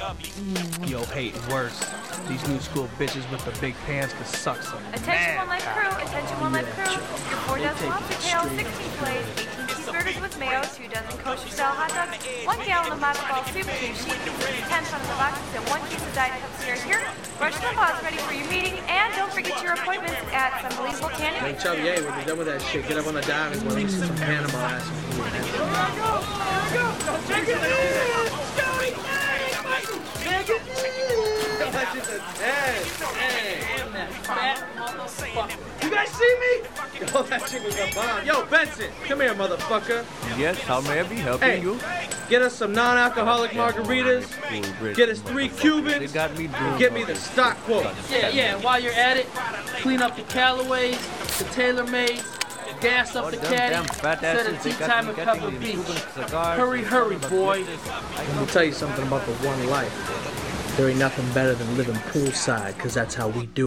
Yo, hate worse. These new school bitches with the big pants can suck some. Attention One Life crew, attention One Life crew. Your 4 dozen lobster tails, 16 fillets, 18 cheeseburgers with mayo, 2 dozen kosher-style hot dogs, 1 gallon of matzo ball soup, 2 sheet pieces, 10 tons of boxes, and 1 case of Diet Coke here. Here, brush the paws ready for your meeting, and don't forget your appointments at Unbelievable Candy. Hey, Chubby, hey, when you're done with that shit, get up on the dining room. Let me see some Panama ass food. You guys see me? Yo, that chick was a bomb. Yo, Benson, come here, motherfucker. Yes, how may I be helping you? Get us some non-alcoholic margaritas. Get us 3 Cubans. And get me the stock quote. Yeah, and while you're at it, clean up the Callaways, the TaylorMades, gas up the caddy, set a tea time at Pebble Beach. Hurry, boy. Let me tell you something about the one life. There ain't nothing better than living poolside, because that's how we do it.